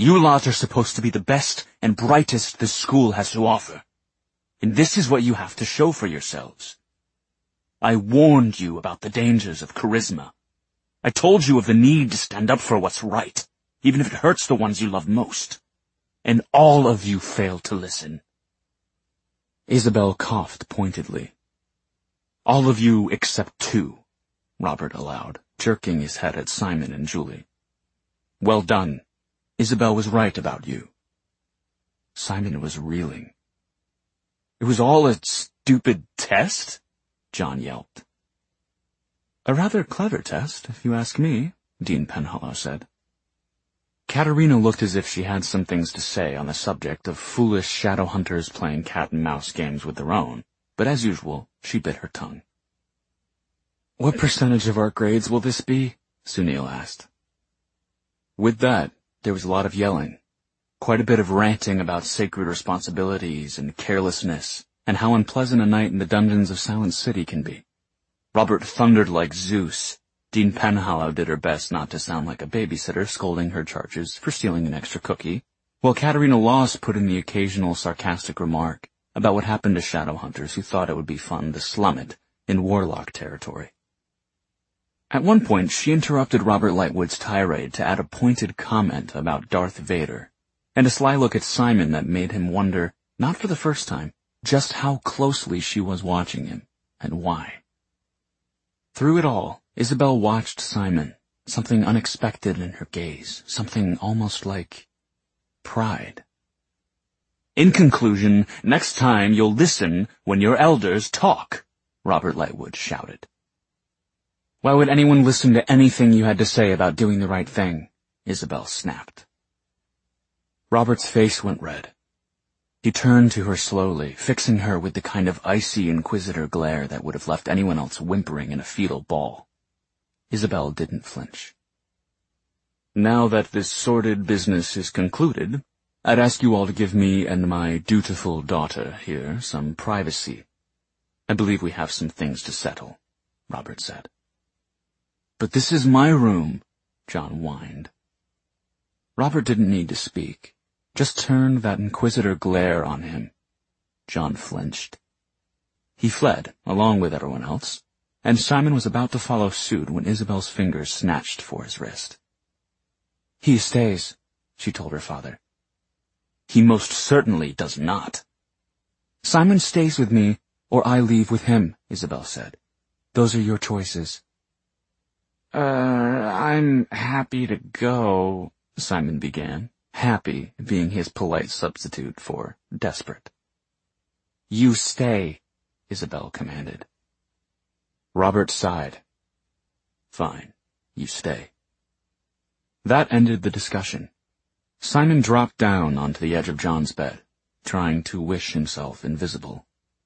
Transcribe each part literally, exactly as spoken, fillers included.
You lot are supposed to be the best and brightest this school has to offer. And this is what you have to show for yourselves. I warned you about the dangers of charisma. I told you of the need to stand up for what's right, even if it hurts the ones you love most. And all of you failed to listen. Isabel coughed pointedly. All of you except two, Robert allowed, jerking his head at Simon and Julie. Well done. Isabel was right about you. Simon was reeling. It was all a stupid test? John yelped. A rather clever test, if you ask me, Dean Penhallow said. Katerina looked as if she had some things to say on the subject of foolish shadow hunters playing cat-and-mouse games with their own, but as usual, she bit her tongue. What percentage of our grades will this be? Sunil asked. With that, there was a lot of yelling, quite a bit of ranting about sacred responsibilities and carelessness, and how unpleasant a night in the dungeons of Silent City can be. Robert thundered like Zeus. Dean Penhallow did her best not to sound like a babysitter scolding her charges for stealing an extra cookie, while Katerina Loss put in the occasional sarcastic remark about what happened to shadow hunters who thought it would be fun to slum it in warlock territory. At one point, she interrupted Robert Lightwood's tirade to add a pointed comment about Darth Vader, and a sly look at Simon that made him wonder, not for the first time, just how closely she was watching him, and why. Through it all, Isabel watched Simon, something unexpected in her gaze, something almost like pride. In conclusion, next time you'll listen when your elders talk, Robert Lightwood shouted. Why would anyone listen to anything you had to say about doing the right thing? Isabel snapped. Robert's face went red. He turned to her slowly, fixing her with the kind of icy inquisitor glare that would have left anyone else whimpering in a fetal ball. Isabel didn't flinch. Now that this sordid business is concluded, I'd ask you all to give me and my dutiful daughter here some privacy. I believe we have some things to settle, Robert said. But this is my room, John whined. Robert didn't need to speak. Just turned that inquisitor glare on him. John flinched. He fled, along with everyone else, and Simon was about to follow suit when Isabel's fingers snatched for his wrist. He stays, she told her father. He most certainly does not. Simon stays with me, or I leave with him, Isabel said. Those are your choices. Uh, I'm happy to go, Simon began. Happy being his polite substitute for desperate. You stay, Isabel commanded. Robert sighed. Fine, you stay. That ended the discussion. Simon dropped down onto the edge of John's bed, trying to wish himself invisible.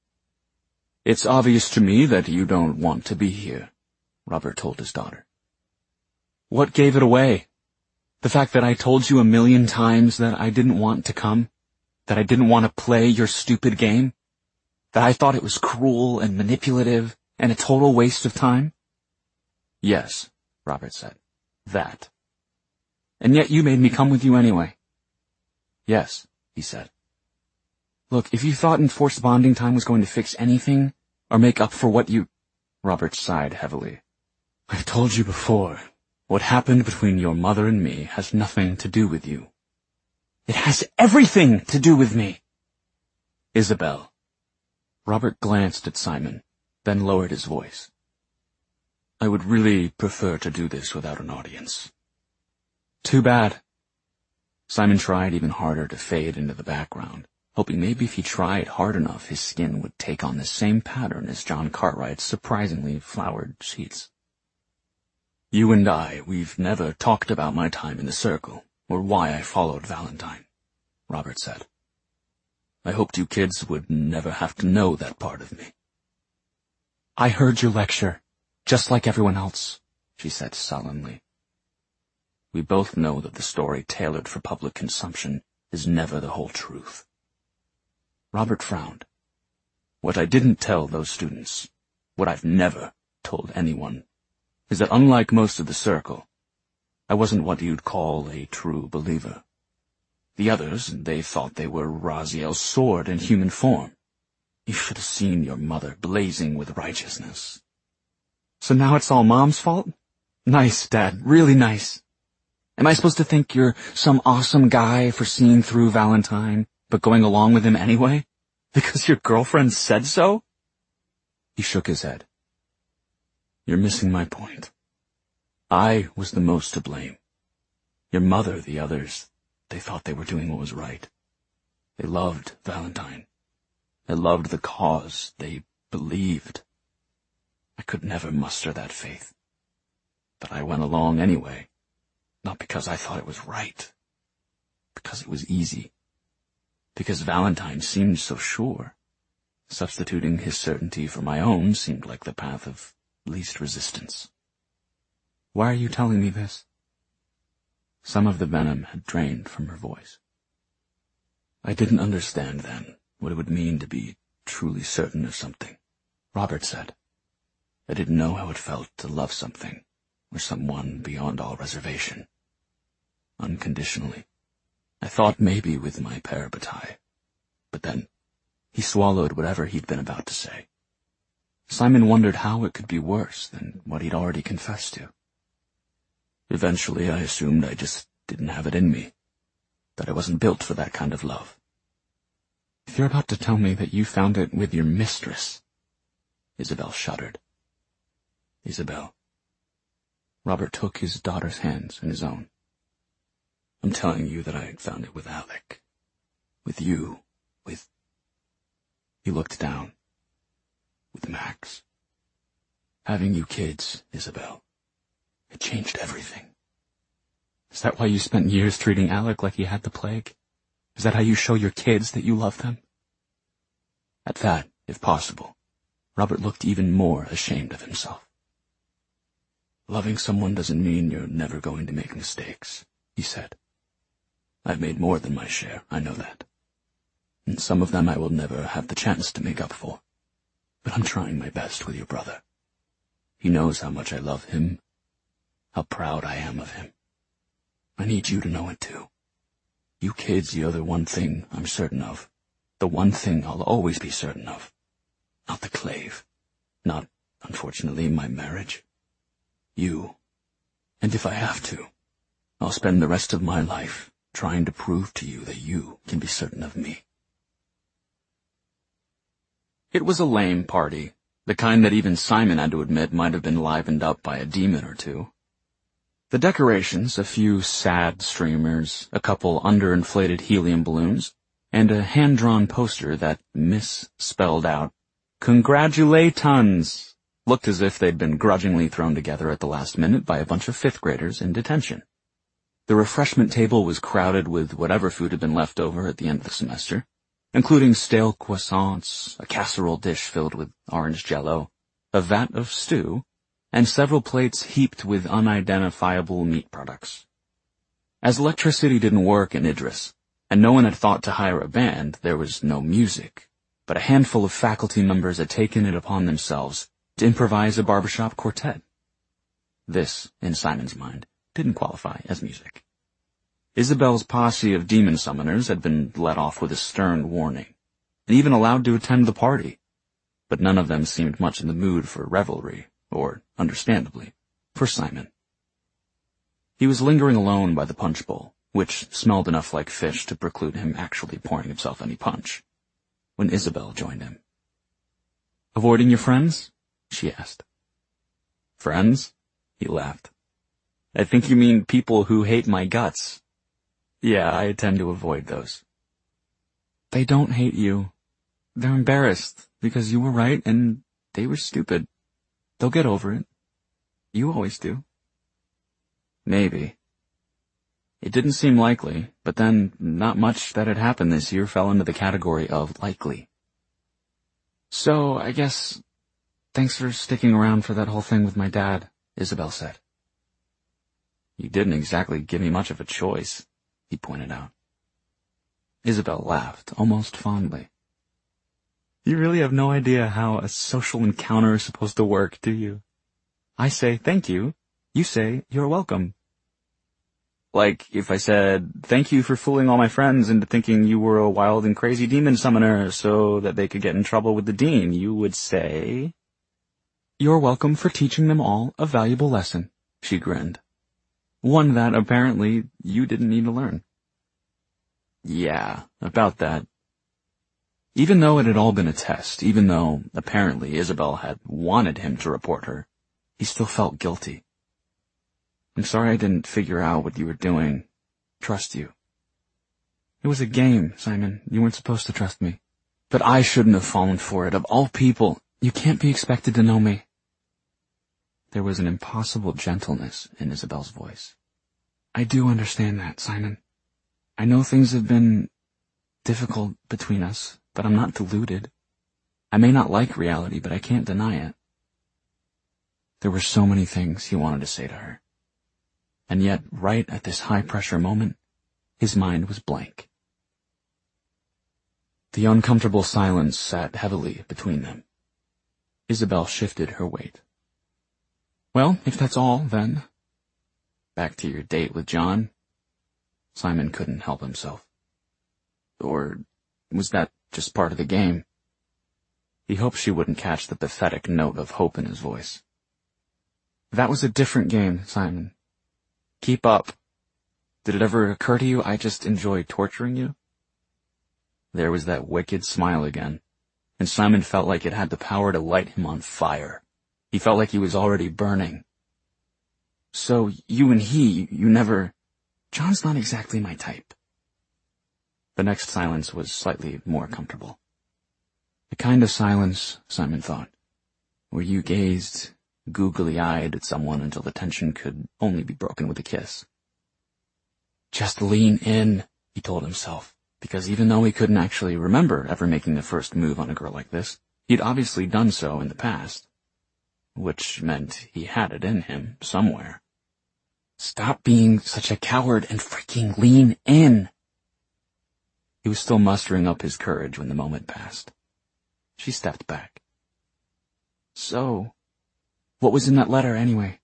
It's obvious to me that you don't want to be here, Robert told his daughter. What gave it away? The fact that I told you a million times that I didn't want to come? That I didn't want to play your stupid game? That I thought it was cruel and manipulative and a total waste of time? Yes, Robert said. That. And yet you made me come with you anyway. Yes, he said. Look, if you thought enforced bonding time was going to fix anything, or make up for what you... Robert sighed heavily. I've told you before. What happened between your mother and me has nothing to do with you. It has everything to do with me. Isabel. Robert glanced at Simon, then lowered his voice. I would really prefer to do this without an audience. Too bad. Simon tried even harder to fade into the background, hoping maybe if he tried hard enough his skin would take on the same pattern as John Cartwright's surprisingly flowered sheets. You and I, we've never talked about my time in the circle, or why I followed Valentine, Robert said. I hoped you kids would never have to know that part of me. I heard your lecture, just like everyone else, she said sullenly. We both know that the story tailored for public consumption is never the whole truth. Robert frowned. What I didn't tell those students, what I've never told anyone, is that unlike most of the circle, I wasn't what you'd call a true believer. The others, they thought they were Raziel's sword in human form. You should have seen your mother blazing with righteousness. So now it's all Mom's fault? Nice, Dad. Really nice. Am I supposed to think you're some awesome guy for seeing through Valentine, but going along with him anyway? Because your girlfriend said so? He shook his head. You're missing my point. I was the most to blame. Your mother, the others, they thought they were doing what was right. They loved Valentine. They loved the cause. They believed. I could never muster that faith. But I went along anyway, not because I thought it was right, because it was easy, because Valentine seemed so sure. Substituting his certainty for my own seemed like the path of least resistance. Why are you telling me this? Some of the venom had drained from her voice. I didn't understand then what it would mean to be truly certain of something, Robert said. I didn't know how it felt to love something, or someone beyond all reservation. Unconditionally. I thought maybe with my parabatai. But then, he swallowed whatever he'd been about to say. Simon wondered how it could be worse than what he'd already confessed to. Eventually, I assumed I just didn't have it in me, that I wasn't built for that kind of love. If you're about to tell me that you found it with your mistress... Isabel shuddered. Isabel. Robert took his daughter's hands in his own. I'm telling you that I found it with Alec. With you. With... He looked down. With Max. Having you kids, Isabel. It changed everything. Is that why you spent years treating Alec like he had the plague? Is that how you show your kids that you love them? At that, if possible, Robert looked even more ashamed of himself. Loving someone doesn't mean you're never going to make mistakes, he said. I've made more than my share, I know that. And some of them I will never have the chance to make up for. But I'm trying my best with your brother. He knows how much I love him, how proud I am of him. I need you to know it too. You kids, you're the one thing I'm certain of. The one thing I'll always be certain of. Not the clave. Not, unfortunately, my marriage. You. And if I have to, I'll spend the rest of my life trying to prove to you that you can be certain of me. It was a lame party, the kind that even Simon had to admit might have been livened up by a demon or two. The decorations, a few sad streamers, a couple underinflated helium balloons, and a hand-drawn poster that misspelled out, "Congratulations," looked as if they'd been grudgingly thrown together at the last minute by a bunch of fifth graders in detention. The refreshment table was crowded with whatever food had been left over at the end of the semester, including stale croissants, a casserole dish filled with orange jello, a vat of stew, and several plates heaped with unidentifiable meat products. As electricity didn't work in Idris, and no one had thought to hire a band, there was no music, but a handful of faculty members had taken it upon themselves to improvise a barbershop quartet. This, in Simon's mind, didn't qualify as music. Isabel's posse of demon summoners had been let off with a stern warning, and even allowed to attend the party, but none of them seemed much in the mood for revelry, or, understandably, for Simon. He was lingering alone by the punch bowl, which smelled enough like fish to preclude him actually pouring himself any punch, when Isabel joined him. "Avoiding your friends?" she asked. "Friends?" he laughed. "I think you mean people who hate my guts. Yeah, I tend to avoid those." "They don't hate you. They're embarrassed because you were right and they were stupid. They'll get over it. You always do." Maybe. It didn't seem likely, but then not much that had happened this year fell into the category of likely. "So, I guess, thanks for sticking around for that whole thing with my dad," Isabel said. "You didn't exactly give me much of a choice," he pointed out. Isabel laughed, almost fondly. "You really have no idea how a social encounter is supposed to work, do you? I say thank you. You say you're welcome." Like if I said, thank you for fooling all my friends into thinking you were a wild and crazy demon summoner so that they could get in trouble with the dean, you would say, you're welcome for teaching them all a valuable lesson, she grinned. One that, apparently, you didn't need to learn. Yeah, about that. Even though it had all been a test, even though, apparently, Isabel had wanted him to report her, he still felt guilty. I'm sorry I didn't figure out what you were doing. Trust you. It was a game, Simon. You weren't supposed to trust me. But I shouldn't have fallen for it. Of all people, you can't be expected to know me. There was an impossible gentleness in Isabel's voice. I do understand that, Simon. I know things have been difficult between us, but I'm not deluded. I may not like reality, but I can't deny it. There were so many things he wanted to say to her. And yet, right at this high-pressure moment, his mind was blank. The uncomfortable silence sat heavily between them. Isabel shifted her weight. Well, if that's all, then... Back to your date with John? Simon couldn't help himself. Or was that just part of the game? He hoped she wouldn't catch the pathetic note of hope in his voice. That was a different game, Simon. Keep up. Did it ever occur to you I just enjoy torturing you? There was that wicked smile again, and Simon felt like it had the power to light him on fire. He felt like he was already burning. So you and he, you never... John's not exactly my type. The next silence was slightly more comfortable. The kind of silence, Simon thought, where you gazed googly-eyed at someone until the tension could only be broken with a kiss. Just lean in, he told himself, because even though he couldn't actually remember ever making the first move on a girl like this, he'd obviously done so in the past, which meant he had it in him somewhere. Stop being such a coward and freaking lean in. He was still mustering up his courage when the moment passed. She stepped back. So, what was in that letter anyway?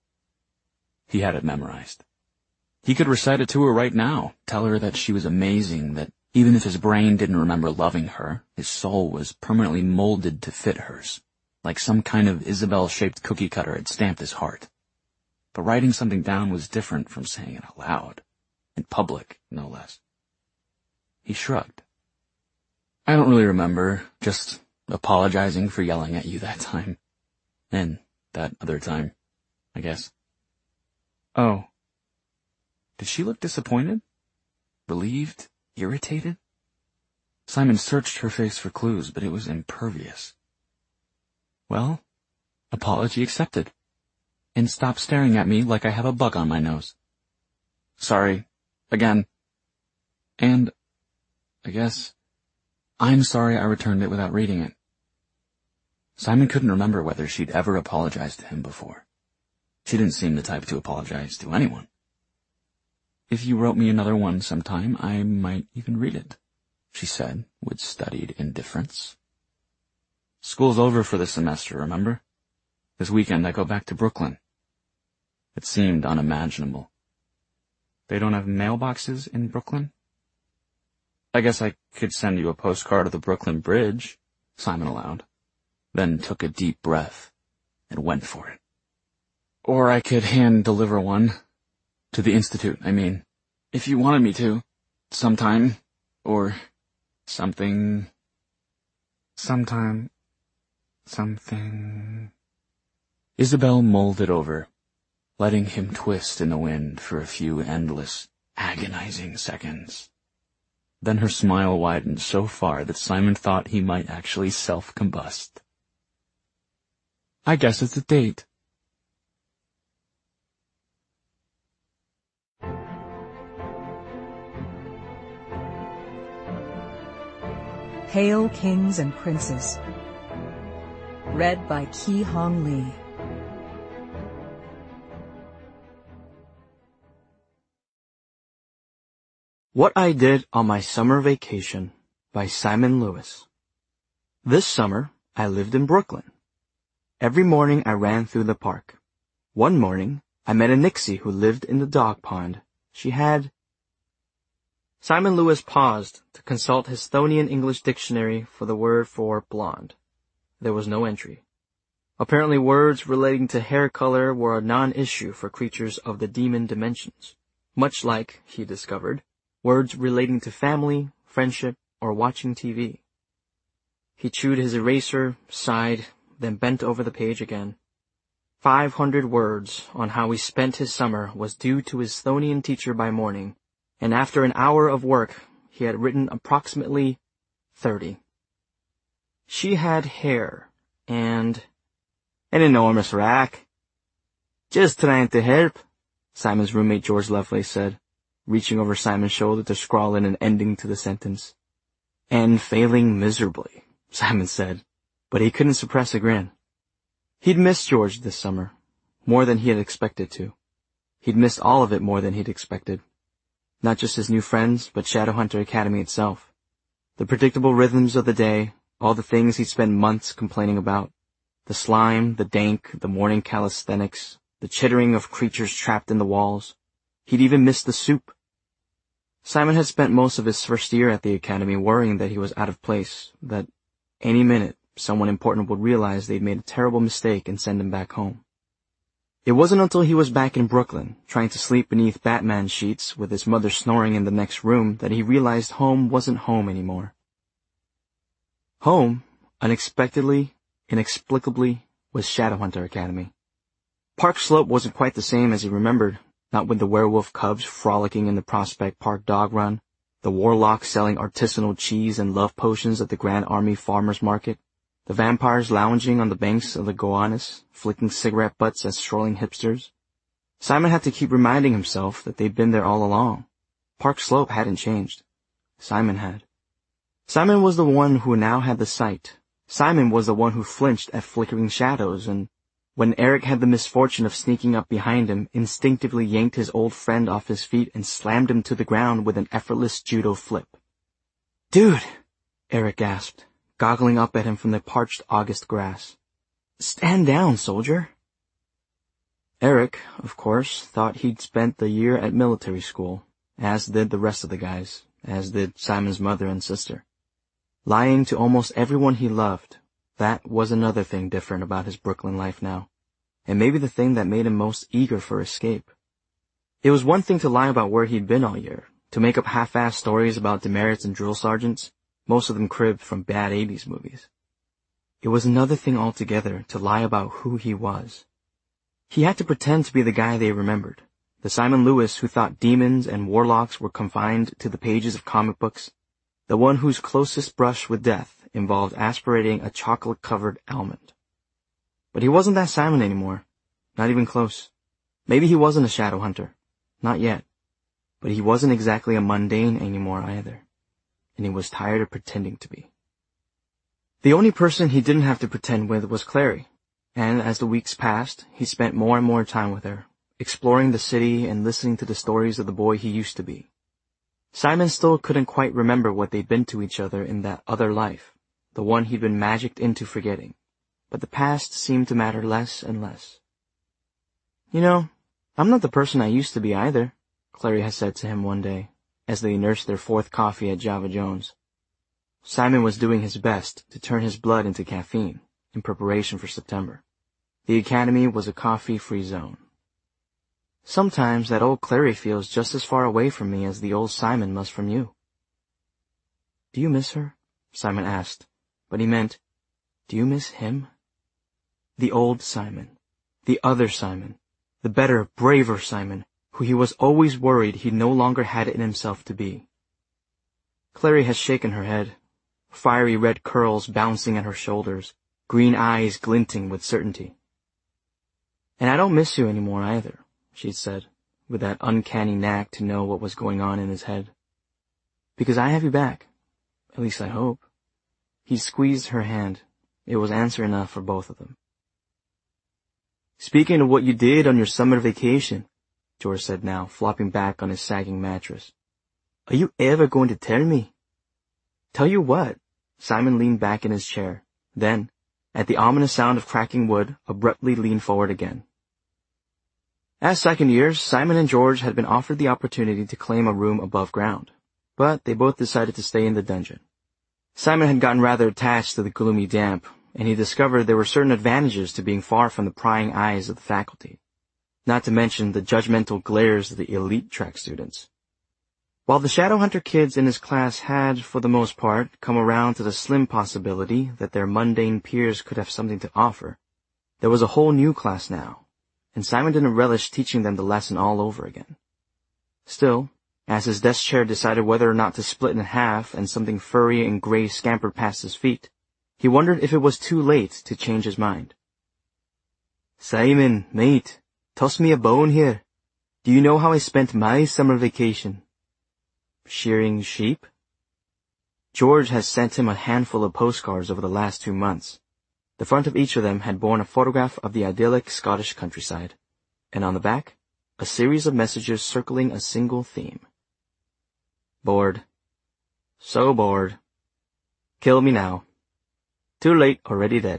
He had it memorized. He could recite it to her right now, tell her that she was amazing, that even if his brain didn't remember loving her, his soul was permanently molded to fit hers, like some kind of Isabel-shaped cookie cutter had stamped his heart. But writing something down was different from saying it out loud, in public, no less. He shrugged. I don't really remember, just apologizing for yelling at you that time. And that other time, I guess. Oh. Did she look disappointed? Relieved? Irritated? Simon searched her face for clues, but it was impervious. Well, apology accepted. And stop staring at me like I have a bug on my nose. Sorry. Again. And, I guess, I'm sorry I returned it without reading it. Simon couldn't remember whether she'd ever apologized to him before. She didn't seem the type to apologize to anyone. If you wrote me another one sometime, I might even read it, she said with studied indifference. School's over for the semester, remember? This weekend I go back to Brooklyn. It seemed unimaginable. They don't have mailboxes in Brooklyn? I guess I could send you a postcard of the Brooklyn Bridge, Simon allowed, then took a deep breath and went for it. Or I could hand-deliver one. To the Institute, I mean. If you wanted me to. Sometime. Or something. Sometime. Something. Isabel mulled it over, letting him twist in the wind for a few endless, agonizing seconds. Then her smile widened so far that Simon thought he might actually self-combust. I guess it's a date. Hail Kings and Princes. Read by Ki Hong Lee. What I Did on My Summer Vacation by Simon Lewis. This summer, I lived in Brooklyn. Every morning I ran through the park. One morning, I met a Nixie who lived in the dog pond. She had... Simon Lewis paused to consult his Thonian English dictionary for the word for blonde. There was no entry. Apparently words relating to hair color were a non-issue for creatures of the demon dimensions, much like, he discovered, words relating to family, friendship, or watching T V. He chewed his eraser, sighed, then bent over the page again. Five hundred words on how he spent his summer was due to his Thonian teacher by morning, and after an hour of work, he had written approximately thirty. She had hair, and... An enormous rack. Just trying to help, Simon's roommate George Lovelace said, reaching over Simon's shoulder to scrawl in an ending to the sentence. And failing miserably, Simon said, but he couldn't suppress a grin. He'd missed George this summer, more than he had expected to. He'd missed all of it more than he'd expected. Not just his new friends, but Shadowhunter Academy itself. The predictable rhythms of the day, all the things he'd spent months complaining about. The slime, the dank, the morning calisthenics, the chittering of creatures trapped in the walls. He'd even missed the soup. Simon had spent most of his first year at the academy worrying that he was out of place, that any minute someone important would realize they'd made a terrible mistake and send him back home. It wasn't until he was back in Brooklyn, trying to sleep beneath Batman sheets with his mother snoring in the next room, that he realized home wasn't home anymore. Home, unexpectedly, inexplicably, was Shadowhunter Academy. Park Slope wasn't quite the same as he remembered, not with the werewolf cubs frolicking in the Prospect Park dog run, the warlocks selling artisanal cheese and love potions at the Grand Army Farmers Market, the vampires lounging on the banks of the Gowanus, flicking cigarette butts at strolling hipsters. Simon had to keep reminding himself that they'd been there all along. Park Slope hadn't changed. Simon had. Simon was the one who now had the sight. Simon was the one who flinched at flickering shadows, and when Eric had the misfortune of sneaking up behind him, instinctively yanked his old friend off his feet and slammed him to the ground with an effortless judo flip. "Dude!" Eric gasped, goggling up at him from the parched August grass. "Stand down, soldier." Eric, of course, thought he'd spent the year at military school, as did the rest of the guys, as did Simon's mother and sister. Lying to almost everyone he loved, that was another thing different about his Brooklyn life now, and maybe the thing that made him most eager for escape. It was one thing to lie about where he'd been all year, to make up half-assed stories about demerits and drill sergeants, most of them cribbed from bad eighties movies. It was another thing altogether to lie about who he was. He had to pretend to be the guy they remembered, the Simon Lewis who thought demons and warlocks were confined to the pages of comic books, the one whose closest brush with death involved aspirating a chocolate-covered almond. But he wasn't that Simon anymore, not even close. Maybe he wasn't a shadow hunter, not yet, but he wasn't exactly a mundane anymore either, and he was tired of pretending to be. The only person he didn't have to pretend with was Clary, and as the weeks passed, he spent more and more time with her, exploring the city and listening to the stories of the boy he used to be. Simon still couldn't quite remember what they'd been to each other in that other life, the one he'd been magicked into forgetting, but the past seemed to matter less and less. "You know, I'm not the person I used to be either," Clary had said to him one day, as they nursed their fourth coffee at Java Jones. Simon was doing his best to turn his blood into caffeine, in preparation for September. The academy was a coffee-free zone. "Sometimes that old Clary feels just as far away from me as the old Simon must from you." "Do you miss her?" Simon asked, but he meant, "Do you miss him?" The old Simon. The other Simon. The better, braver Simon, who he was always worried he no longer had it in himself to be. Clary had shaken her head, fiery red curls bouncing at her shoulders, green eyes glinting with certainty. "And I don't miss you anymore either," she'd said, with that uncanny knack to know what was going on in his head. "Because I have you back. At least I hope." He squeezed her hand. It was answer enough for both of them. "Speaking of what you did on your summer vacation," George said now, flopping back on his sagging mattress, "are you ever going to tell me?" "Tell you what?" Simon leaned back in his chair, then, at the ominous sound of cracking wood, abruptly leaned forward again. As second years, Simon and George had been offered the opportunity to claim a room above ground, but they both decided to stay in the dungeon. Simon had gotten rather attached to the gloomy damp, and he discovered there were certain advantages to being far from the prying eyes of the faculty, not to mention the judgmental glares of the elite track students. While the Shadowhunter kids in his class had, for the most part, come around to the slim possibility that their mundane peers could have something to offer, there was a whole new class now, and Simon didn't relish teaching them the lesson all over again. Still, as his desk chair decided whether or not to split in half and something furry and gray scampered past his feet, he wondered if it was too late to change his mind. "Simon, mate, toss me a bone here. Do you know how I spent my summer vacation?" "Shearing sheep?" George had sent him a handful of postcards over the last two months. The front of each of them had borne a photograph of the idyllic Scottish countryside, and on the back, a series of messages circling a single theme. Bored. So bored. Kill me now. Too late, already dead.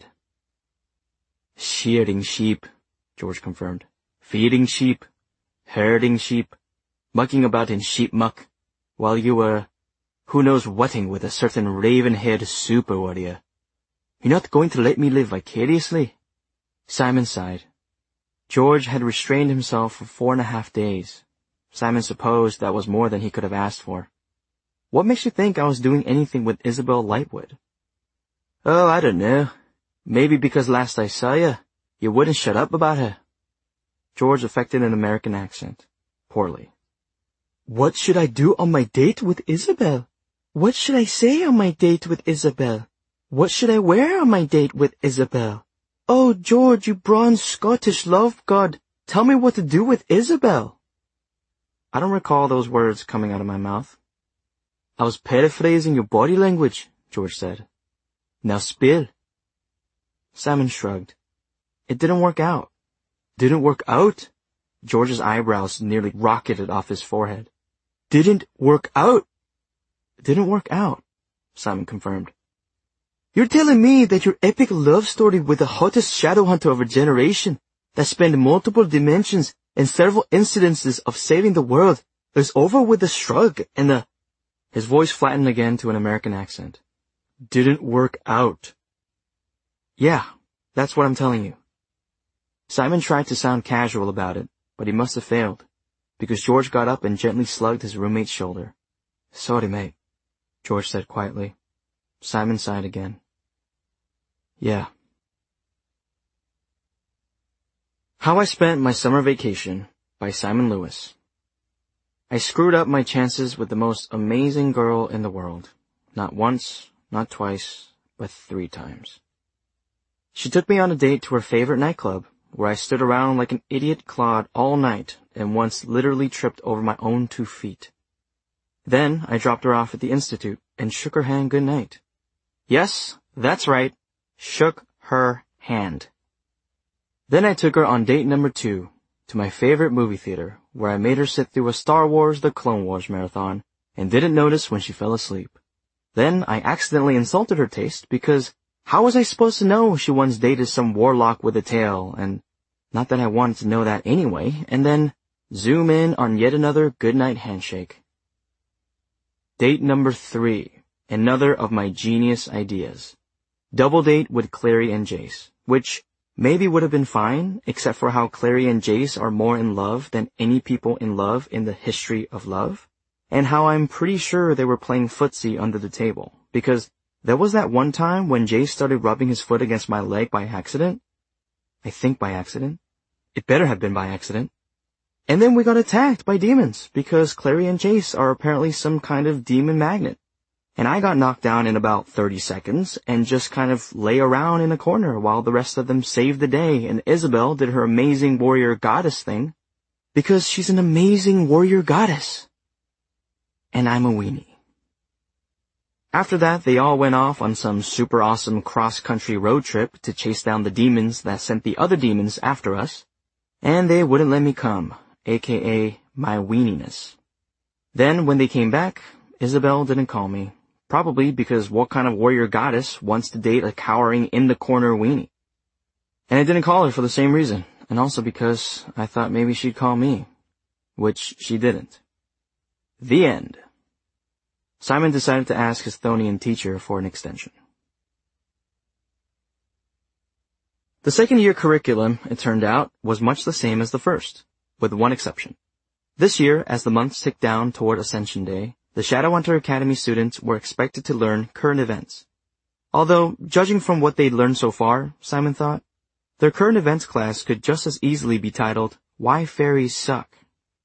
Shearing sheep, George confirmed. Feeding sheep. Herding sheep. Mucking about in sheep muck. While you were, who knows whatting with a certain raven-haired super warrior. You're not going to let me live vicariously? Simon sighed. George had restrained himself for four and a half days. Simon supposed that was more than he could have asked for. What makes you think I was doing anything with Isabel Lightwood? Oh, I don't know. Maybe because last I saw you, you wouldn't shut up about her. George affected an American accent. Poorly. What should I do on my date with Isabel? What should I say on my date with Isabel? What should I wear on my date with Isabel? Oh, George, you bronze Scottish love god, tell me what to do with Isabel. I don't recall those words coming out of my mouth. I was paraphrasing your body language, George said. Now spill. Simon shrugged. It didn't work out. Didn't work out? George's eyebrows nearly rocketed off his forehead. Didn't work out? Didn't work out, Simon confirmed. You're telling me that your epic love story with the hottest Shadowhunter of a generation that spanned multiple dimensions and several incidences of saving the world is over with a shrug and a... His voice flattened again to an American accent. Didn't work out. Yeah, that's what I'm telling you. Simon tried to sound casual about it, but he must have failed, because George got up and gently slugged his roommate's shoulder. Sorry, mate, George said quietly. Simon sighed again. Yeah. How I Spent My Summer Vacation by Simon Lewis. I screwed up my chances with the most amazing girl in the world. Not once, not twice, but three times. She took me on a date to her favorite nightclub, where I stood around like an idiot clod all night and once literally tripped over my own two feet. Then I dropped her off at the Institute and shook her hand good night. Yes, that's right, shook her hand. Then I took her on date number two to my favorite movie theater, where I made her sit through a Star Wars The Clone Wars marathon and didn't notice when she fell asleep. Then I accidentally insulted her taste because how was I supposed to know she once dated some warlock with a tail, and not that I wanted to know that anyway, and then zoom in on yet another goodnight handshake. Date number three, another of my genius ideas. Double date with Clary and Jace, which maybe would have been fine, except for how Clary and Jace are more in love than any people in love in the history of love, and how I'm pretty sure they were playing footsie under the table, because there was that one time when Jace started rubbing his foot against my leg by accident. I think by accident. It better have been by accident. And then we got attacked by demons, because Clary and Jace are apparently some kind of demon magnet. And I got knocked down in about thirty seconds, and just kind of lay around in a corner while the rest of them saved the day, and Isabel did her amazing warrior goddess thing, because she's an amazing warrior goddess. And I'm a weenie. After that, they all went off on some super awesome cross-country road trip to chase down the demons that sent the other demons after us, and they wouldn't let me come, aka my weeniness. Then, when they came back, Isabel didn't call me, probably because what kind of warrior goddess wants to date a cowering in-the-corner weenie? And I didn't call her for the same reason. and also because I thought maybe she'd call me, which she didn't. The end. Simon decided to ask his Thonian teacher for an extension. The second-year curriculum, it turned out, was much the same as the first, with one exception. This year, as the months ticked down toward Ascension Day, the Shadowhunter Academy students were expected to learn current events. Although, judging from what they'd learned so far, Simon thought, their current events class could just as easily be titled, Why Fairies Suck.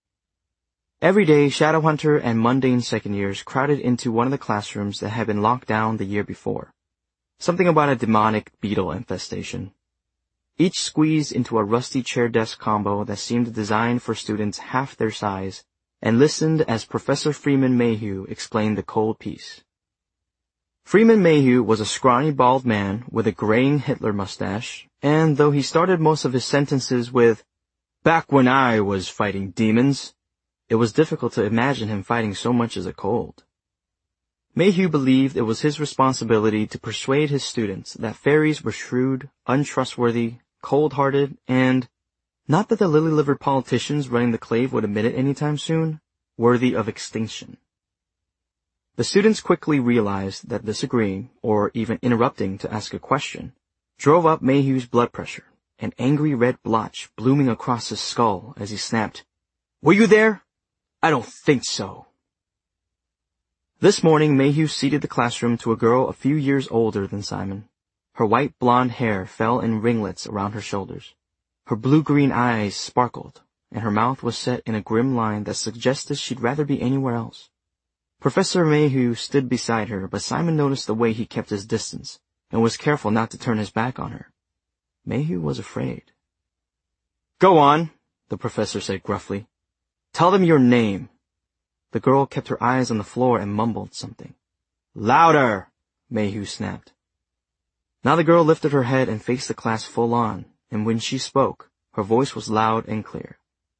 Every day, Shadowhunter and mundane second years crowded into one of the classrooms that had been locked down the year before. Something about a demonic beetle infestation. Each squeezed into a rusty chair-desk combo that seemed designed for students half their size, and listened as Professor Freeman Mayhew explained the cold piece. Freeman Mayhew was a scrawny bald man with a graying Hitler mustache, and though he started most of his sentences with, "Back when I was fighting demons," it was difficult to imagine him fighting so much as a cold. Mayhew believed it was his responsibility to persuade his students that fairies were shrewd, untrustworthy, cold-hearted, and, not that the lily-livered politicians running the clave would admit it anytime soon, worthy of extinction. The students quickly realized that disagreeing, or even interrupting to ask a question, drove up Mayhew's blood pressure, an angry red blotch blooming across his skull as he snapped, "Were you there? I don't think so." This morning, Mayhew seated the classroom to a girl a few years older than Simon. Her white blonde hair fell in ringlets around her shoulders. Her blue-green eyes sparkled, and her mouth was set in a grim line that suggested she'd rather be anywhere else. Professor Mayhew stood beside her, but Simon noticed the way he kept his distance, and was careful not to turn his back on her. Mayhew was afraid. "Go on," the professor said gruffly. "Tell them your name." The girl kept her eyes on the floor and mumbled something. "Louder!" Mayhew snapped. Now the girl lifted her head and faced the class full on, and when she spoke, her voice was loud and clear.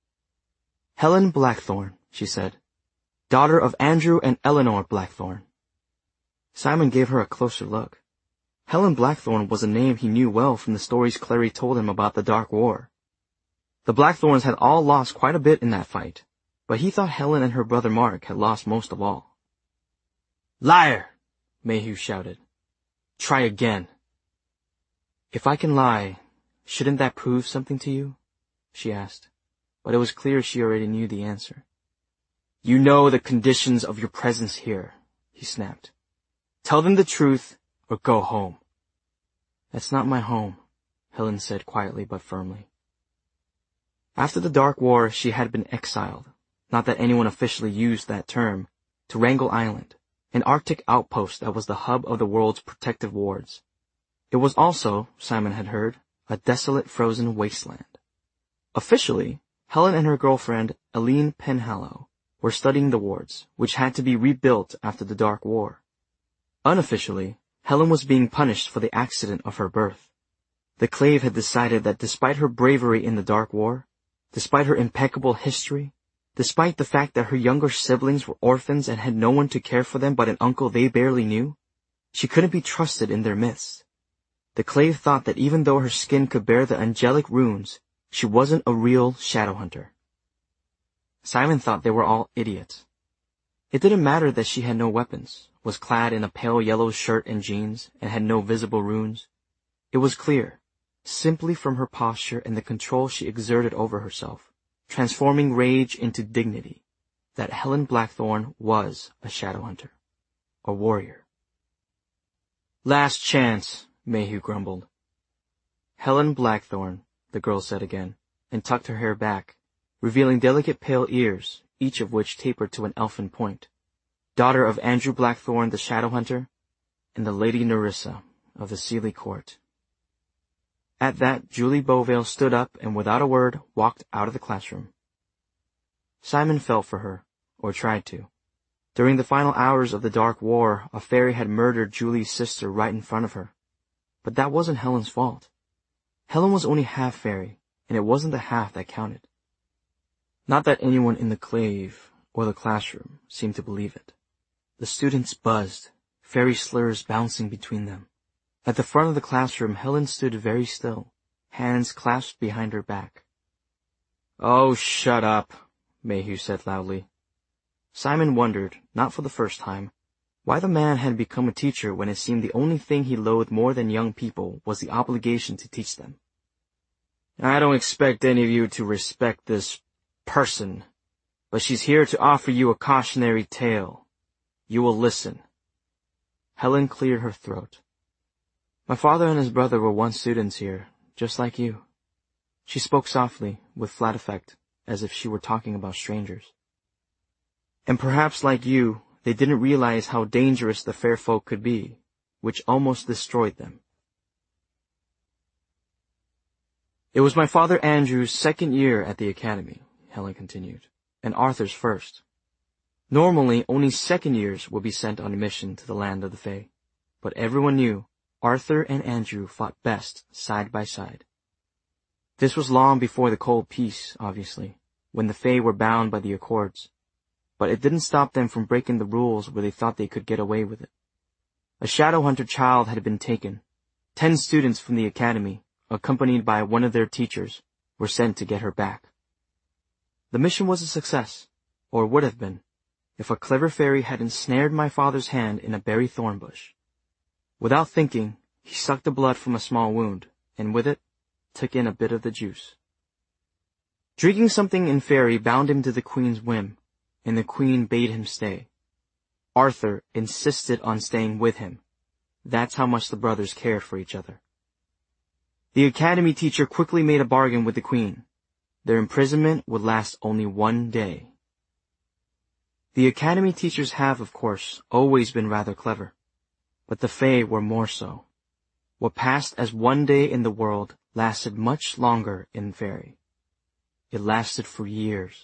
"Helen Blackthorne," she said. "Daughter of Andrew and Eleanor Blackthorne." Simon gave her a closer look. Helen Blackthorne was a name he knew well from the stories Clary told him about the Dark War. The Blackthornes had all lost quite a bit in that fight, but he thought Helen and her brother Mark had lost most of all. "Liar!" Mayhew shouted. "Try again." "If I can lie, shouldn't that prove something to you?" she asked, but it was clear she already knew the answer. "You know the conditions of your presence here," he snapped. "Tell them the truth or go home." "That's not my home," Helen said quietly but firmly. After the Dark War, she had been exiled, not that anyone officially used that term, to Wrangel Island, an Arctic outpost that was the hub of the world's protective wards. It was also, Simon had heard, a desolate frozen wasteland. Officially, Helen and her girlfriend, Aline Penhallow, were studying the wards, which had to be rebuilt after the Dark War. Unofficially, Helen was being punished for the accident of her birth. The Clave had decided that despite her bravery in the Dark War, despite her impeccable history, despite the fact that her younger siblings were orphans and had no one to care for them but an uncle they barely knew, she couldn't be trusted in their midst. The Clave thought that even though her skin could bear the angelic runes, she wasn't a real Shadowhunter. Simon thought they were all idiots. It didn't matter that she had no weapons, was clad in a pale yellow shirt and jeans, and had no visible runes. It was clear, simply from her posture and the control she exerted over herself, transforming rage into dignity, that Helen Blackthorne was a Shadowhunter, a warrior. "Last chance," Mayhew grumbled. "Helen Blackthorne," the girl said again, and tucked her hair back, revealing delicate pale ears, each of which tapered to an elfin point. "Daughter of Andrew Blackthorne, the Shadowhunter, and the Lady Nerissa of the Seelie Court." At that, Julie Beauvale stood up and without a word walked out of the classroom. Simon felt for her, or tried to. During the final hours of the Dark War, a fairy had murdered Julie's sister right in front of her. But that wasn't Helen's fault. Helen was only half fairy, and it wasn't the half that counted. Not that anyone in the Clave or the classroom seemed to believe it. The students buzzed, fairy slurs bouncing between them. At the front of the classroom, Helen stood very still, hands clasped behind her back. "Oh, shut up," Mayhew said loudly. Simon wondered, not for the first time, why the man had become a teacher when it seemed the only thing he loathed more than young people was the obligation to teach them. "I don't expect any of you to respect this person, but she's here to offer you a cautionary tale. You will listen." Helen cleared her throat. "My father and his brother were once students here, just like you." She spoke softly, with flat effect, as if she were talking about strangers. "And perhaps like you, they didn't realize how dangerous the fair folk could be, which almost destroyed them." "It was my father Andrew's second year at the academy," Helen continued, "and Arthur's first. Normally, only second years would be sent on a mission to the land of the Fae, but everyone knew Arthur and Andrew fought best side by side. This was long before the Cold Peace, obviously, when the Fae were bound by the Accords, but it didn't stop them from breaking the rules where they thought they could get away with it. A Shadowhunter child had been taken. Ten students from the academy, accompanied by one of their teachers, were sent to get her back. The mission was a success, or would have been, if a clever fairy had ensnared my father's hand in a berry thorn bush. Without thinking, he sucked the blood from a small wound, and with it, took in a bit of the juice. Drinking something in fairy bound him to the queen's whim, and the queen bade him stay. Arthur insisted on staying with him. That's how much the brothers cared for each other. The academy teacher quickly made a bargain with the queen. Their imprisonment would last only one day. The academy teachers have, of course, always been rather clever, but the Fae were more so. What passed as one day in the world lasted much longer in fairy. It lasted for years.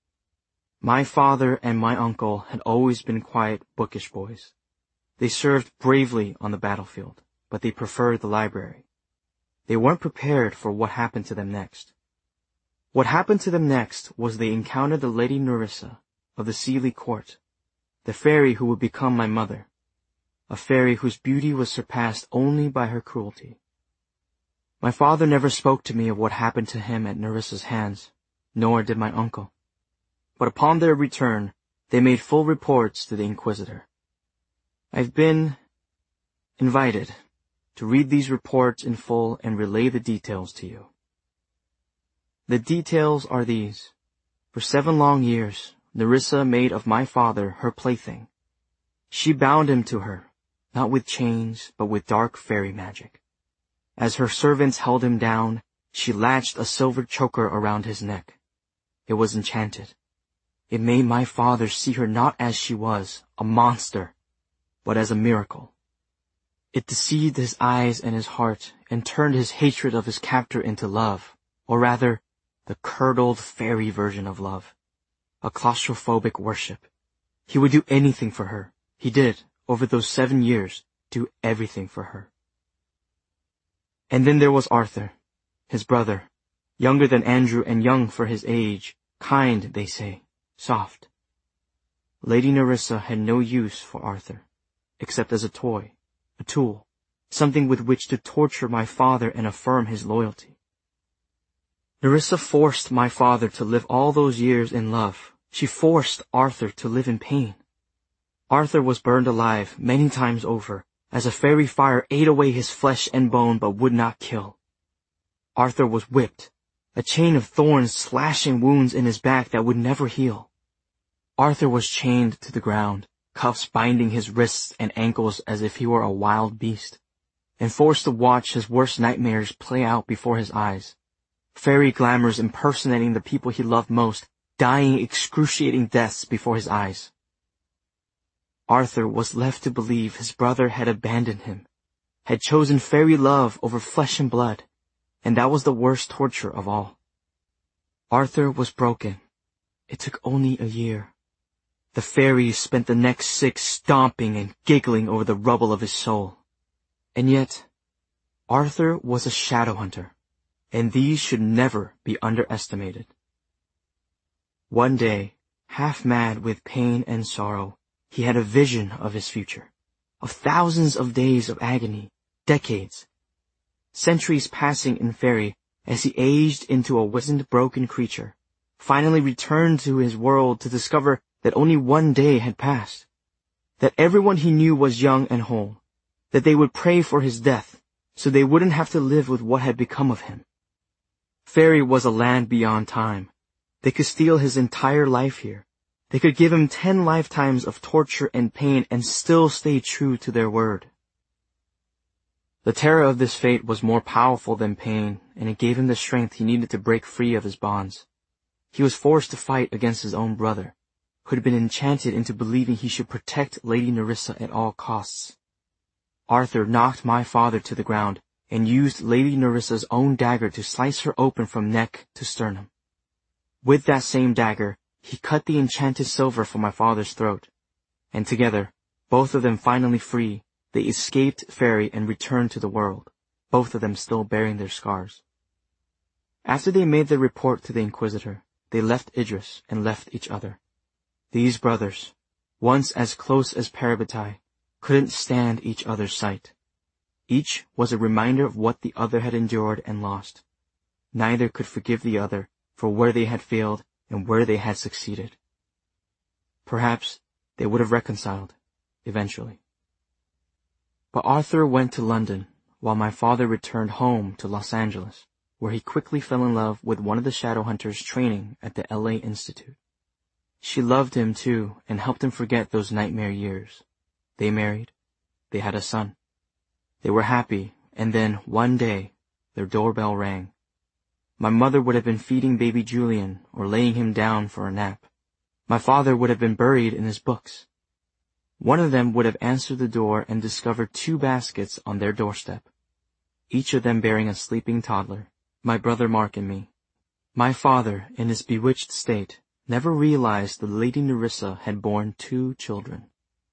My father and my uncle had always been quiet, bookish boys. They served bravely on the battlefield, but they preferred the library. They weren't prepared for what happened to them next. What happened to them next was they encountered the Lady Nerissa of the Seelie Court, the fairy who would become my mother, a fairy whose beauty was surpassed only by her cruelty. My father never spoke to me of what happened to him at Nerissa's hands, nor did my uncle. But upon their return, they made full reports to the Inquisitor. I've been invited to read these reports in full and relay the details to you. The details are these. For seven long years, Nerissa made of my father her plaything. She bound him to her, not with chains, but with dark fairy magic. As her servants held him down, she latched a silver choker around his neck. It was enchanted. It made my father see her not as she was, a monster, but as a miracle. It deceived his eyes and his heart and turned his hatred of his captor into love, or rather, the curdled fairy version of love, a claustrophobic worship. He would do anything for her. He did, over those seven years, do everything for her. And then there was Arthur, his brother, younger than Andrew and young for his age, kind, they say, soft. Lady Nerissa had no use for Arthur, except as a toy, a tool, something with which to torture my father and affirm his loyalty. Nerissa forced my father to live all those years in love. She forced Arthur to live in pain. Arthur was burned alive many times over, as a fairy fire ate away his flesh and bone but would not kill. Arthur was whipped, a chain of thorns slashing wounds in his back that would never heal. Arthur was chained to the ground, cuffs binding his wrists and ankles as if he were a wild beast, and forced to watch his worst nightmares play out before his eyes. Fairy glamours impersonating the people he loved most, dying excruciating deaths before his eyes. Arthur was left to believe his brother had abandoned him, had chosen fairy love over flesh and blood, and that was the worst torture of all. Arthur was broken. It took only a year. The fairies spent the next six stomping and giggling over the rubble of his soul. And yet, Arthur was a Shadowhunter, and these should never be underestimated. One day, half mad with pain and sorrow, he had a vision of his future, of thousands of days of agony, decades. centuries passing in Fairy as he aged into a wizened, broken creature, finally returned to his world to discover that only one day had passed, that everyone he knew was young and whole, that they would pray for his death so they wouldn't have to live with what had become of him. Fairy was a land beyond time. They could steal his entire life here. They could give him ten lifetimes of torture and pain and still stay true to their word. The terror of this fate was more powerful than pain, and it gave him the strength he needed to break free of his bonds. He was forced to fight against his own brother, who had been enchanted into believing he should protect Lady Nerissa at all costs. Arthur knocked my father to the ground and used Lady Nerissa's own dagger to slice her open from neck to sternum. With that same dagger, he cut the enchanted silver from my father's throat, and together, both of them finally free, they escaped Fairy and returned to the world, both of them still bearing their scars. After they made their report to the Inquisitor, they left Idris and left each other. These brothers, once as close as parabatai, couldn't stand each other's sight. Each was a reminder of what the other had endured and lost. Neither could forgive the other for where they had failed and where they had succeeded. Perhaps they would have reconciled, eventually. But Arthur went to London, while my father returned home to Los Angeles, where he quickly fell in love with one of the Shadowhunters training at the L A Institute. She loved him too, and helped him forget those nightmare years. They married. They had a son. They were happy, and then, one day, their doorbell rang. My mother would have been feeding baby Julian or laying him down for a nap. My father would have been buried in his books. One of them would have answered the door and discovered two baskets on their doorstep, each of them bearing a sleeping toddler, my brother Mark and me. My father, in his bewitched state, never realized that Lady Nerissa had borne two children.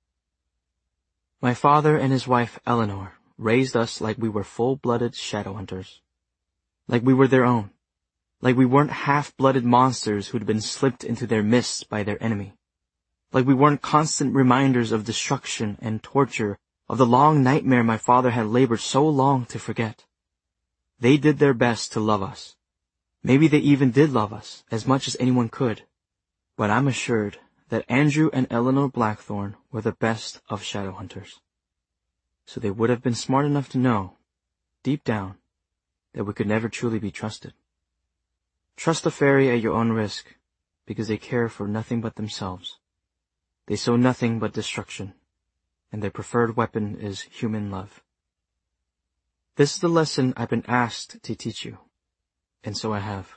My father and his wife Eleanor raised us like we were full-blooded Shadowhunters, like we were their own, like we weren't half-blooded monsters who'd been slipped into their midst by their enemy. Like we weren't constant reminders of destruction and torture, of the long nightmare my father had labored so long to forget. They did their best to love us. Maybe they even did love us, as much as anyone could. But I'm assured that Andrew and Eleanor Blackthorne were the best of Shadowhunters. So they would have been smart enough to know, deep down, that we could never truly be trusted. Trust a fairy at your own risk, because they care for nothing but themselves. They sow nothing but destruction, and their preferred weapon is human love. This is the lesson I've been asked to teach you, and so I have.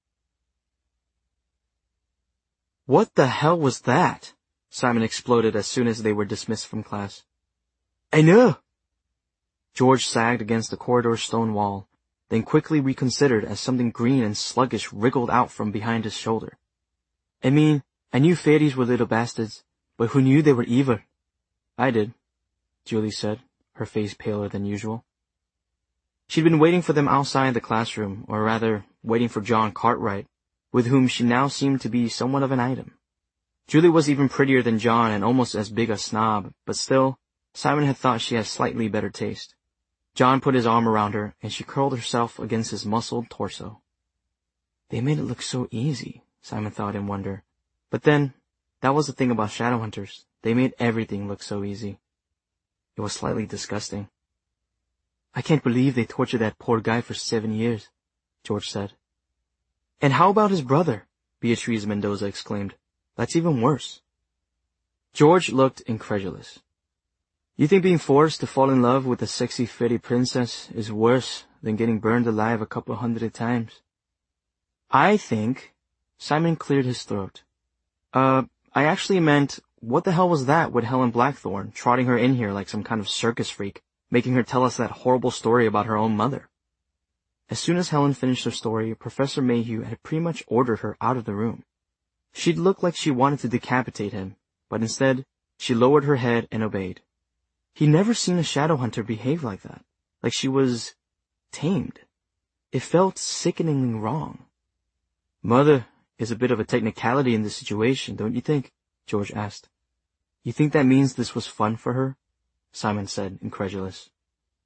What the hell was that? Simon exploded as soon as they were dismissed from class. I know. George sagged against the corridor stone wall, then quickly reconsidered as something green and sluggish wriggled out from behind his shoulder. I mean, I knew fairies were little bastards, but who knew they were evil? I did, Julie said, her face paler than usual. She'd been waiting for them outside the classroom, or rather, waiting for John Cartwright, with whom she now seemed to be somewhat of an item. Julie was even prettier than John and almost as big a snob, but still, Simon had thought she had slightly better taste. John put his arm around her, and she curled herself against his muscled torso. They made it look so easy, Simon thought in wonder. But then, that was the thing about Shadowhunters. They made everything look so easy. It was slightly disgusting. I can't believe they tortured that poor guy for seven years, George said. And how about his brother? Beatriz Mendoza exclaimed. That's even worse. George looked incredulous. You think being forced to fall in love with a sexy fairy princess is worse than getting burned alive a couple hundred times? I think... Simon cleared his throat. Uh, I actually meant, what the hell was that with Helen Blackthorne, trotting her in here like some kind of circus freak, making her tell us that horrible story about her own mother? As soon as Helen finished her story, Professor Mayhew had pretty much ordered her out of the room. She'd looked like she wanted to decapitate him, but instead, she lowered her head and obeyed. He'd never seen a Shadowhunter behave like that, like she was tamed. It felt sickeningly wrong. Mother is a bit of a technicality in this situation, don't you think? George asked. You think that means this was fun for her? Simon said, incredulous.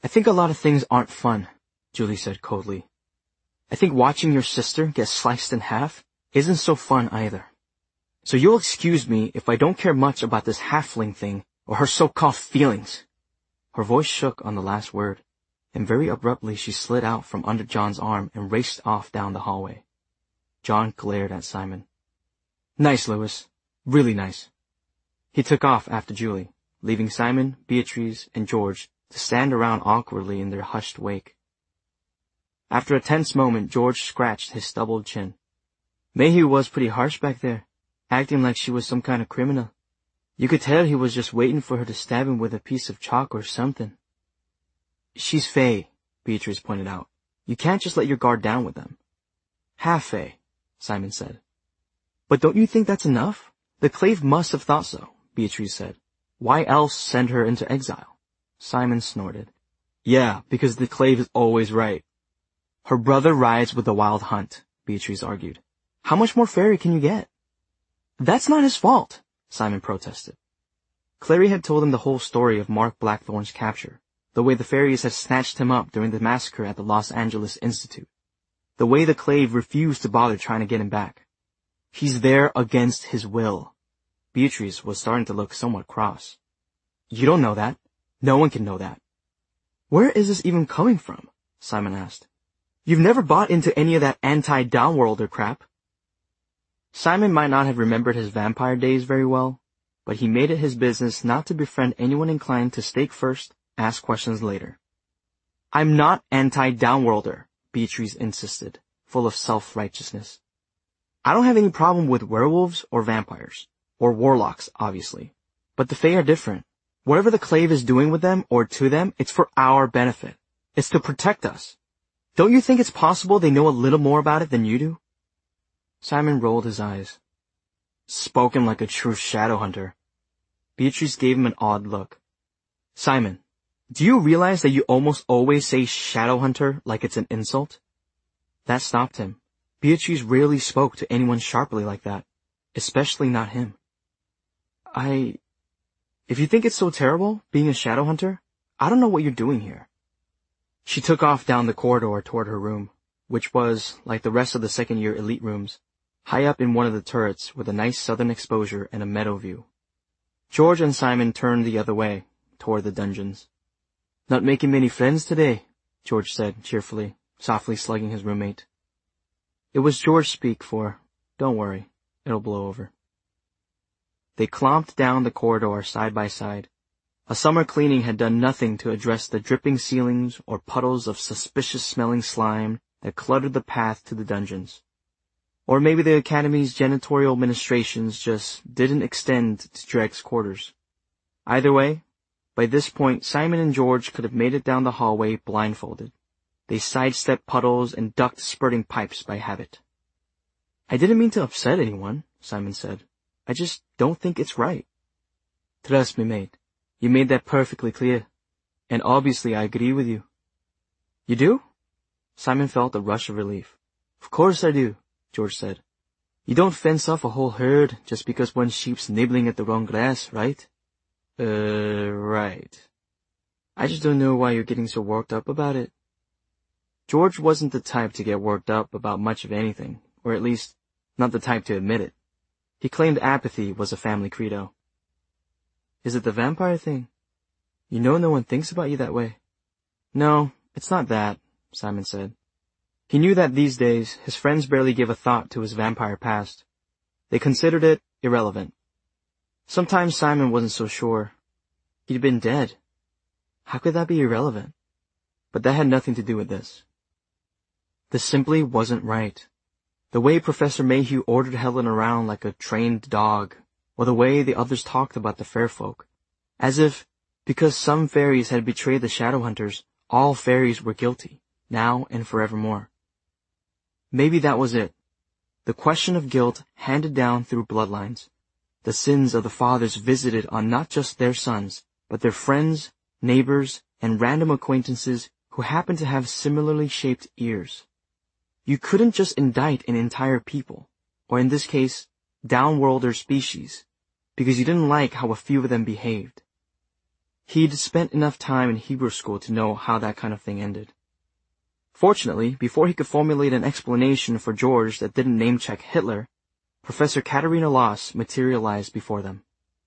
I think a lot of things aren't fun, Julie said coldly. I think watching your sister get sliced in half isn't so fun either. So you'll excuse me if I don't care much about this halfling thing or her so-called feelings. Her voice shook on the last word, and very abruptly she slid out from under John's arm and raced off down the hallway. John glared at Simon. Nice, Lewis. Really nice. He took off after Julie, leaving Simon, Beatrice, and George to stand around awkwardly in their hushed wake. After a tense moment, George scratched his stubbled chin. Mayhew was pretty harsh back there, acting like she was some kind of criminal. You could tell he was just waiting for her to stab him with a piece of chalk or something. She's Fae, Beatrice pointed out. You can't just let your guard down with them. Half Fae, Simon said. But don't you think that's enough? The Clave must have thought so, Beatrice said. Why else send her into exile? Simon snorted. Yeah, because the Clave is always right. Her brother rides with the Wild Hunt, Beatrice argued. How much more fairy can you get? That's not his fault, Simon protested. Clary had told him the whole story of Mark Blackthorn's capture, the way the fairies had snatched him up during the massacre at the Los Angeles Institute, the way the Clave refused to bother trying to get him back. He's there against his will. Beatrice was starting to look somewhat cross. You don't know that. No one can know that. Where is this even coming from? Simon asked. You've never bought into any of that anti-downworlder crap. Simon might not have remembered his vampire days very well, but he made it his business not to befriend anyone inclined to stake first, ask questions later. I'm not anti-downworlder, Beatrice insisted, full of self-righteousness. I don't have any problem with werewolves or vampires, or warlocks, obviously, but the Fae are different. Whatever the Clave is doing with them or to them, it's for our benefit. It's to protect us. Don't you think it's possible they know a little more about it than you do? Simon rolled his eyes. Spoken like a true shadow hunter. Beatrice gave him an odd look. Simon, do you realize that you almost always say shadow hunter like it's an insult? That stopped him. Beatrice rarely spoke to anyone sharply like that, especially not him. I... If you think it's so terrible, being a shadow hunter, I don't know what you're doing here. She took off down the corridor toward her room, which was, like the rest of the second-year elite rooms, high up in one of the turrets with a nice southern exposure and a meadow view. George and Simon turned the other way, toward the dungeons. Not making many friends today, George said cheerfully, softly slugging his roommate. It was George speak for, don't worry, it'll blow over. They clomped down the corridor side by side. A summer cleaning had done nothing to address the dripping ceilings or puddles of suspicious-smelling slime that cluttered the path to the dungeons. Or maybe the Academy's janitorial ministrations just didn't extend to Dreg's quarters. Either way, by this point Simon and George could have made it down the hallway blindfolded. They sidestepped puddles and ducked spurting pipes by habit. I didn't mean to upset anyone, Simon said. I just don't think it's right. Trust me, mate. You made that perfectly clear. And obviously I agree with you. You do? Simon felt a rush of relief. Of course I do, George said. You don't fence off a whole herd just because one sheep's nibbling at the wrong grass, right? Uh, right. I just don't know why you're getting so worked up about it. George wasn't the type to get worked up about much of anything, or at least not the type to admit it. He claimed apathy was a family credo. Is it the vampire thing? You know no one thinks about you that way. No, it's not that, Simon said. He knew that these days his friends barely gave a thought to his vampire past. They considered it irrelevant. Sometimes Simon wasn't so sure. He'd been dead. How could that be irrelevant? But that had nothing to do with this. This simply wasn't right. The way Professor Mayhew ordered Helen around like a trained dog, or the way the others talked about the fair folk, as if, because some fairies had betrayed the shadow hunters, all fairies were guilty, now and forevermore. Maybe that was it. The question of guilt handed down through bloodlines. The sins of the fathers visited on not just their sons, but their friends, neighbors, and random acquaintances who happened to have similarly shaped ears. You couldn't just indict an entire people, or in this case, downworlder species, because you didn't like how a few of them behaved. He'd spent enough time in Hebrew school to know how that kind of thing ended. Fortunately, before he could formulate an explanation for George that didn't name-check Hitler, Professor Katharina Loss materialized before them.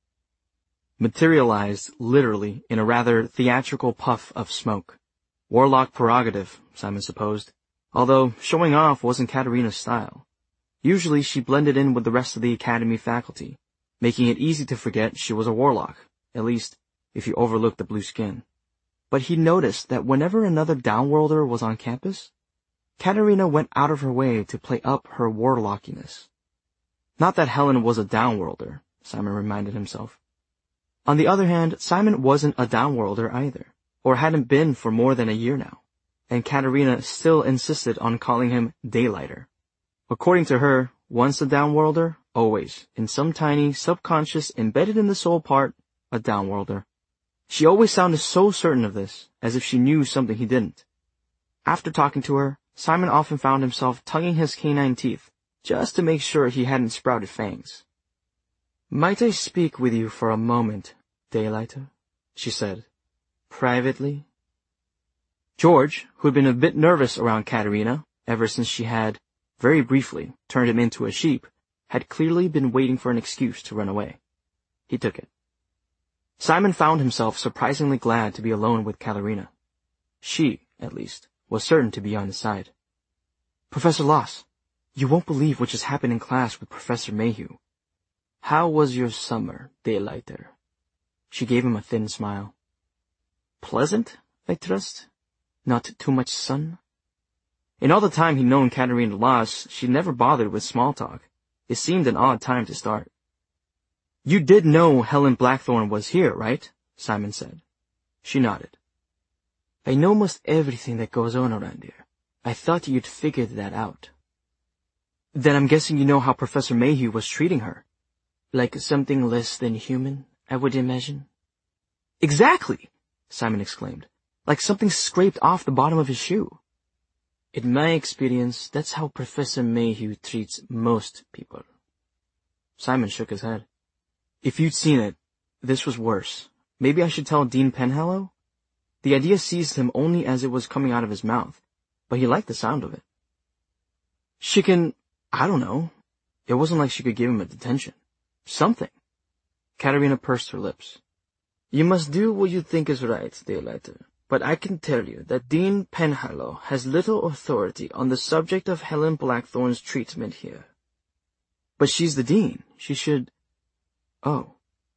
Materialized, literally, in a rather theatrical puff of smoke. Warlock prerogative, Simon supposed, although showing off wasn't Katharina's style. Usually she blended in with the rest of the academy faculty, making it easy to forget she was a warlock, at least if you overlooked the blue skin. But he noticed that whenever another downworlder was on campus, Katharina went out of her way to play up her warlockiness. Not that Helen was a downworlder, Simon reminded himself. On the other hand, Simon wasn't a downworlder either, or hadn't been for more than a year now, and Katharina still insisted on calling him Daylighter. According to her, once a downworlder, always, in some tiny, subconscious, embedded in the soul part, a downworlder. She always sounded so certain of this, as if she knew something he didn't. After talking to her, Simon often found himself tonguing his canine teeth, just to make sure he hadn't sprouted fangs. "Might I speak with you for a moment, Daylighter?" she said. "Privately?" George, who'd been a bit nervous around Katharina ever since she had, very briefly, turned him into a sheep, had clearly been waiting for an excuse to run away. He took it. Simon found himself surprisingly glad to be alone with Katharina. She, at least, was certain to be on his side. "Professor Loss, you won't believe what just happened in class with Professor Mayhew." "How was your summer, Daylighter?" She gave him a thin smile. "Pleasant, I trust? Not too much sun?" In all the time he'd known Katharina Loss, she'd never bothered with small talk. It seemed an odd time to start. "You did know Helen Blackthorne was here, right?" Simon said. She nodded. "I know most everything that goes on around here. I thought you'd figured that out." "Then I'm guessing you know how Professor Mayhew was treating her." "Like something less than human, I would imagine." "Exactly!" Simon exclaimed. "Like something scraped off the bottom of his shoe." "In my experience, that's how Professor Mayhew treats most people." Simon shook his head. "If you'd seen it, this was worse. Maybe I should tell Dean Penhallow?" The idea seized him only as it was coming out of his mouth, but he liked the sound of it. "She can, I don't know." It wasn't like she could give him a detention. Something. Katharina pursed her lips. "You must do what you think is right, Daylighter, but I can tell you that Dean Penhallow has little authority on the subject of Helen Blackthorne's treatment here." "But she's the dean. She should—" "Oh."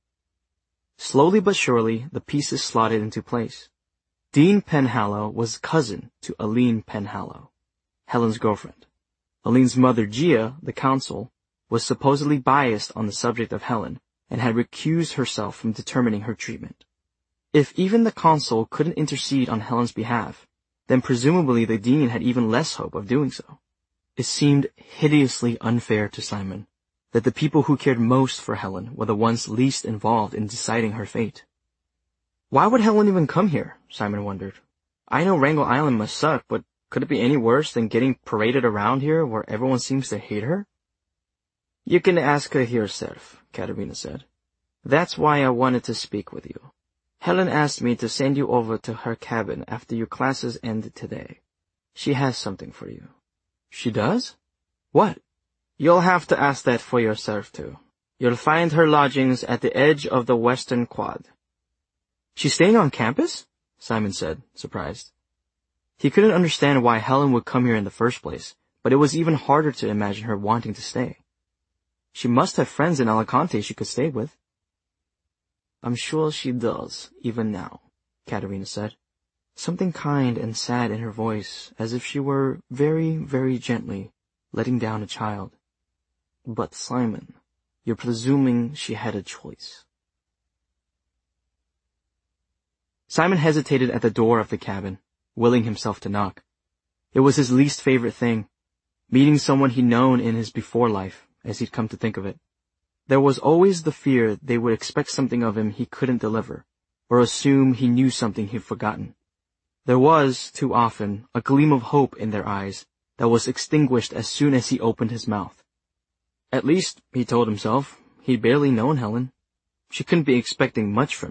Slowly but surely, the pieces slotted into place. Dean Penhallow was cousin to Aline Penhallow, Helen's girlfriend. Aline's mother, Gia, the counsel, was supposedly biased on the subject of Helen and had recused herself from determining her treatment. If even the consul couldn't intercede on Helen's behalf, then presumably the dean had even less hope of doing so. It seemed hideously unfair to Simon that the people who cared most for Helen were the ones least involved in deciding her fate. Why would Helen even come here? Simon wondered. I know Wrangel Island must suck, but could it be any worse than getting paraded around here where everyone seems to hate her? "You can ask her herself," Katharina said. "That's why I wanted to speak with you. Helen asked me to send you over to her cabin after your classes end today. She has something for you." "She does? What?" "You'll have to ask that for yourself, too. You'll find her lodgings at the edge of the western quad." "She's staying on campus?" Simon said, surprised. He couldn't understand why Helen would come here in the first place, but it was even harder to imagine her wanting to stay. She must have friends in Alicante she could stay with. "I'm sure she does, even now," Katharina said, something kind and sad in her voice, as if she were very, very gently letting down a child. "But, Simon, you're presuming she had a choice." Simon hesitated at the door of the cabin, willing himself to knock. It was his least favorite thing, meeting someone he'd known in his before life, as he'd come to think of it. There was always the fear they would expect something of him he couldn't deliver, or assume he knew something he'd forgotten. There was, too often, a gleam of hope in their eyes that was extinguished as soon as he opened his mouth. At least, he told himself, he'd barely known Helen. She couldn't be expecting much from him,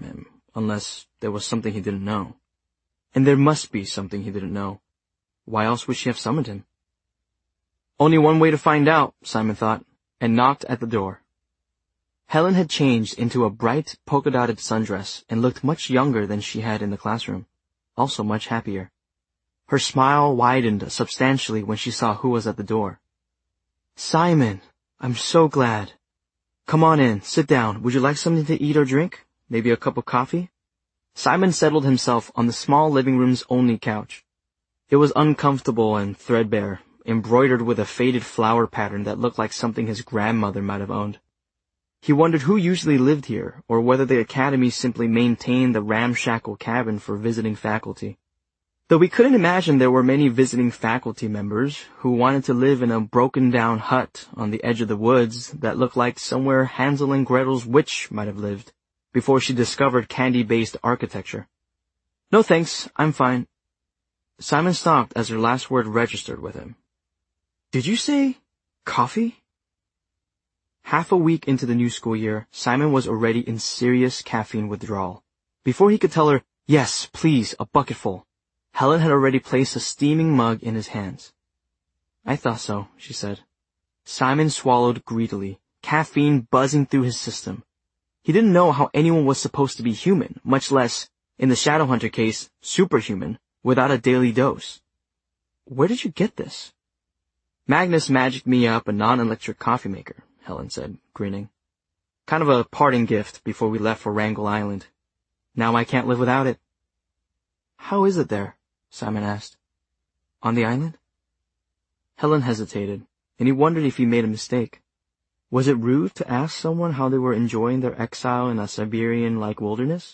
unless there was something he didn't know. And there must be something he didn't know. Why else would she have summoned him? Only one way to find out, Simon thought, and knocked at the door. Helen had changed into a bright, polka-dotted sundress and looked much younger than she had in the classroom, also much happier. Her smile widened substantially when she saw who was at the door. "Simon, I'm so glad. Come on in, sit down. Would you like something to eat or drink? Maybe a cup of coffee?" Simon settled himself on the small living room's only couch. It was uncomfortable and threadbare, embroidered with a faded flower pattern that looked like something his grandmother might have owned. He wondered who usually lived here, or whether the academy simply maintained the ramshackle cabin for visiting faculty. Though we couldn't imagine there were many visiting faculty members who wanted to live in a broken-down hut on the edge of the woods that looked like somewhere Hansel and Gretel's witch might have lived before she discovered candy-based architecture. "No thanks, I'm fine." Simon stopped as her last word registered with him. "Did you say coffee?" Half a week into the new school year, Simon was already in serious caffeine withdrawal. Before he could tell her, "Yes, please, a bucketful," Helen had already placed a steaming mug in his hands. "I thought so," she said. Simon swallowed greedily, caffeine buzzing through his system. He didn't know how anyone was supposed to be human, much less, in the Shadowhunter case, superhuman, without a daily dose. "Where did you get this?" "Magnus magicked me up a non-electric coffee maker," Helen said, grinning. "Kind of a parting gift before we left for Wrangel Island. Now I can't live without it." "How is it there?" Simon asked. "On the island?" Helen hesitated, and he wondered if he made a mistake. Was it rude to ask someone how they were enjoying their exile in a Siberian-like wilderness?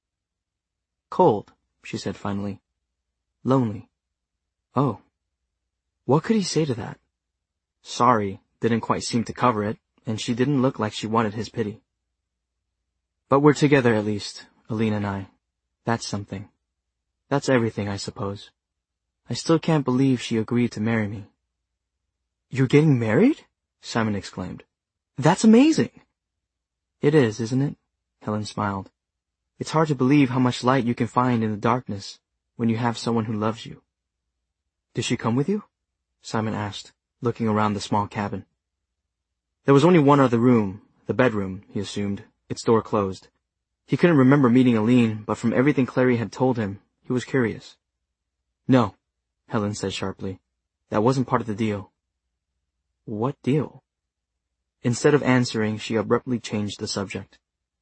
"Cold," she said finally. "Lonely." Oh. What could he say to that? Sorry didn't quite seem to cover it, and she didn't look like she wanted his pity. "But we're together at least, Aline and I. That's something. That's everything, I suppose. I still can't believe she agreed to marry me." "You're getting married?" Simon exclaimed. "That's amazing." "It is, isn't it?" Helen smiled. "It's hard to believe how much light you can find in the darkness when you have someone who loves you." "Did she come with you?" Simon asked, looking around the small cabin. There was only one other room, the bedroom, he assumed, its door closed. He couldn't remember meeting Aline, but from everything Clary had told him, he was curious. "No," Helen said sharply. "That wasn't part of the deal." "What deal?" Instead of answering, she abruptly changed the subject.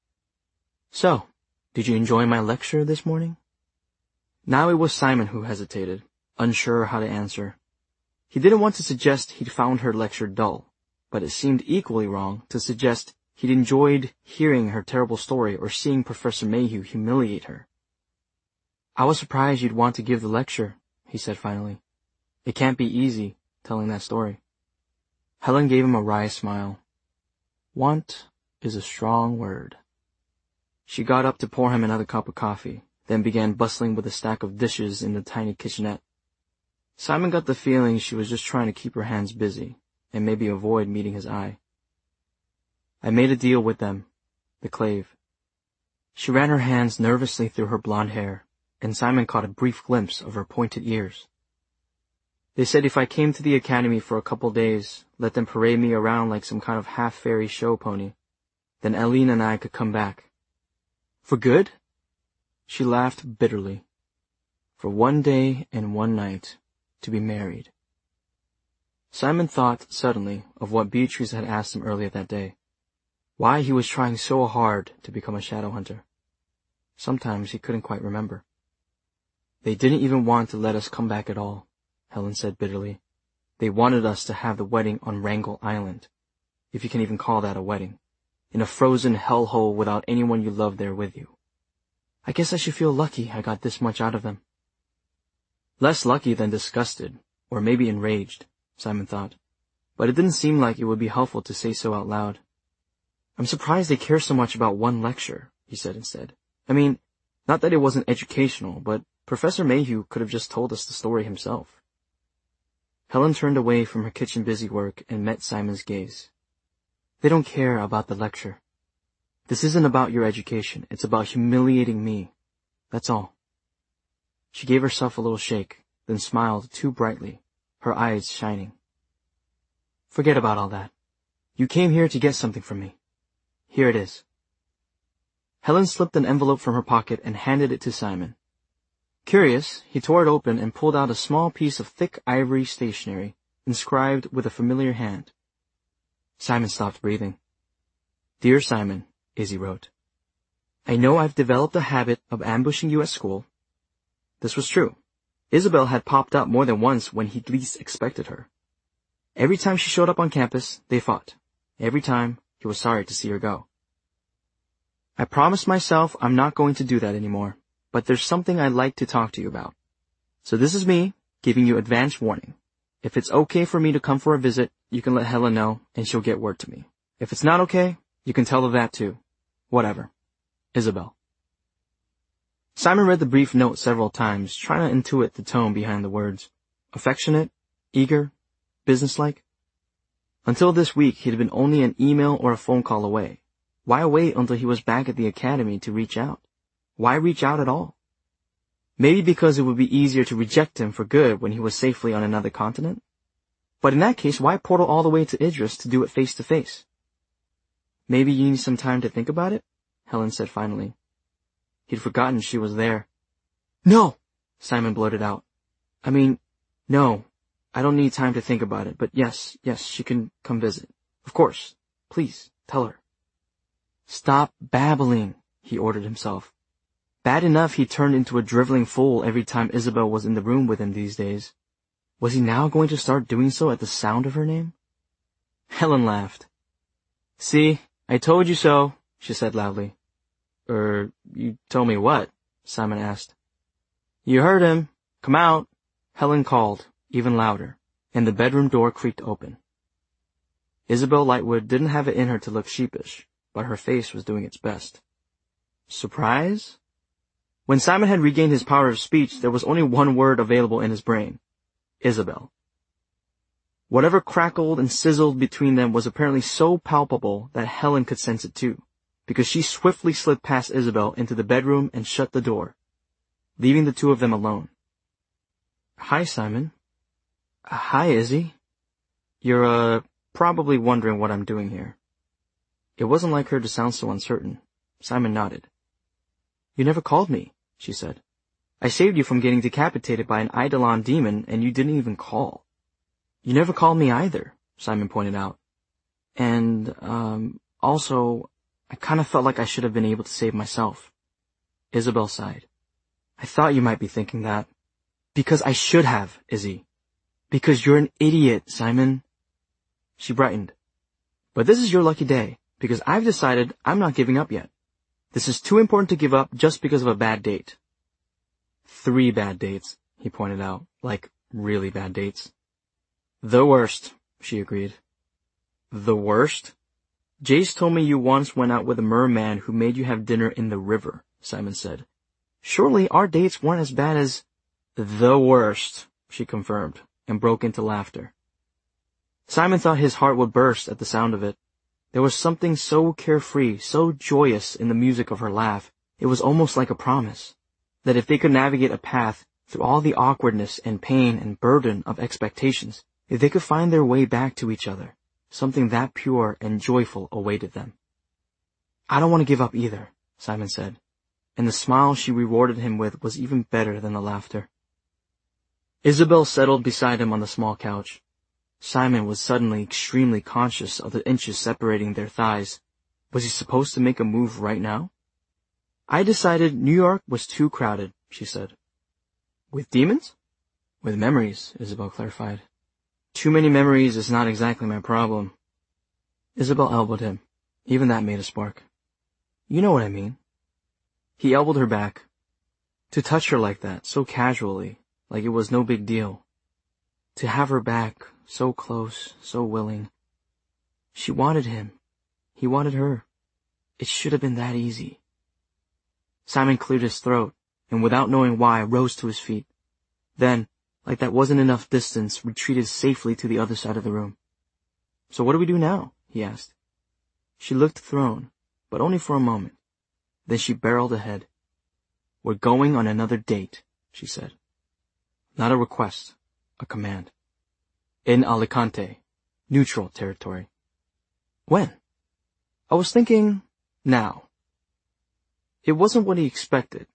"So, did you enjoy my lecture this morning?" Now it was Simon who hesitated, unsure how to answer. He didn't want to suggest he'd found her lecture dull, but it seemed equally wrong to suggest he'd enjoyed hearing her terrible story or seeing Professor Mayhew humiliate her. "I was surprised you'd want to give the lecture," he said finally. "It can't be easy, telling that story." Helen gave him a wry smile. "Want is a strong word." She got up to pour him another cup of coffee, then began bustling with a stack of dishes in the tiny kitchenette. Simon got the feeling she was just trying to keep her hands busy, and maybe avoid meeting his eye. "I made a deal with them, the Clave." She ran her hands nervously through her blonde hair, and Simon caught a brief glimpse of her pointed ears. "They said if I came to the academy for a couple days, let them parade me around like some kind of half-fairy show pony, then Aline and I could come back." "For good?" She laughed bitterly. "For one day and one night, to be married." Simon thought suddenly of what Beatrice had asked him earlier that day, why he was trying so hard to become a shadow hunter. Sometimes he couldn't quite remember. "They didn't even want to let us come back at all," Helen said bitterly. "They wanted us to have the wedding on Wrangel Island, if you can even call that a wedding, in a frozen hellhole without anyone you love there with you. I guess I should feel lucky I got this much out of them." Less lucky than disgusted, or maybe enraged, Simon thought, but it didn't seem like it would be helpful to say so out loud. "I'm surprised they care so much about one lecture," he said instead. "I mean, not that it wasn't educational, but Professor Mayhew could have just told us the story himself." Helen turned away from her kitchen busywork and met Simon's gaze. "They don't care about the lecture. This isn't about your education. It's about humiliating me. That's all. She gave herself a little shake, then smiled too brightly, her eyes shining. Forget about all that. You came here to get something from me. Here it is. Helen slipped an envelope from her pocket and handed it to Simon. Curious, he tore it open and pulled out a small piece of thick ivory stationery, inscribed with a familiar hand. Simon stopped breathing. Dear Simon, Izzy wrote, I know I've developed a habit of ambushing you at school. This was true. Isabel had popped up more than once when he'd least expected her. Every time she showed up on campus, they fought. Every time, he was sorry to see her go. I promised myself I'm not going to do that anymore, but there's something I'd like to talk to you about. So this is me giving you advance warning. If it's okay for me to come for a visit, you can let Helen know, and she'll get word to me. If it's not okay, you can tell her that too. Whatever. Isabel. Simon read the brief note several times, trying to intuit the tone behind the words. Affectionate, eager, businesslike. Until this week, he'd been only an email or a phone call away. Why wait until he was back at the academy to reach out? Why reach out at all? Maybe because it would be easier to reject him for good when he was safely on another continent? But in that case, why portal all the way to Idris to do it face to face? Maybe you need some time to think about it? Helen said finally. He'd forgotten she was there. No! Simon blurted out. I mean, no. I don't need time to think about it, but yes, yes, she can come visit. Of course. Please, tell her. Stop babbling, he ordered himself. Bad enough he turned into a driveling fool every time Isabel was in the room with him these days. Was he now going to start doing so at the sound of her name? Helen laughed. See, I told you so, she said loudly. Er, you told me what? Simon asked. You heard him. Come out. Helen called, even louder, and the bedroom door creaked open. Isabel Lightwood didn't have it in her to look sheepish, but her face was doing its best. Surprise? When Simon had regained his power of speech, there was only one word available in his brain. Isabel. Whatever crackled and sizzled between them was apparently so palpable that Helen could sense it too, because she swiftly slid past Isabel into the bedroom and shut the door, leaving the two of them alone. Hi, Simon. Uh, hi, Izzy. You're, uh, probably wondering what I'm doing here. It wasn't like her to sound so uncertain. Simon nodded. You never called me, she said. I saved you from getting decapitated by an Eidolon demon, and you didn't even call. You never called me either, Simon pointed out. And, um, also, I kind of felt like I should have been able to save myself. Isabel sighed. I thought you might be thinking that. Because I should have, Izzy. Because you're an idiot, Simon. She brightened. But this is your lucky day, because I've decided I'm not giving up yet. This is too important to give up just because of a bad date. Three bad dates, he pointed out, like really bad dates. The worst, she agreed. The worst? Jace told me you once went out with a merman who made you have dinner in the river, Simon said. Surely our dates weren't as bad as... The worst, she confirmed, and broke into laughter. Simon thought his heart would burst at the sound of it. There was something so carefree, so joyous in the music of her laugh, it was almost like a promise, that if they could navigate a path through all the awkwardness and pain and burden of expectations, if they could find their way back to each other, something that pure and joyful awaited them. I don't want to give up either, Simon said, and the smile she rewarded him with was even better than the laughter. Isabel settled beside him on the small couch. Simon was suddenly extremely conscious of the inches separating their thighs. Was he supposed to make a move right now? I decided New York was too crowded, she said. With demons? With memories, Isabel clarified. Too many memories is not exactly my problem. Isabel elbowed him. Even that made a spark. You know what I mean. He elbowed her back. To touch her like that, so casually, like it was no big deal. To have her back, so close, so willing. She wanted him. He wanted her. It should have been that easy. Simon cleared his throat, and without knowing why, rose to his feet. Then, like that wasn't enough distance, retreated safely to the other side of the room. So what do we do now? He asked. She looked thrown, but only for a moment. Then she barreled ahead. "We're going on another date," she said. Not a request, a command. In Alicante, neutral territory. When? I was thinking, now. It wasn't what he expected,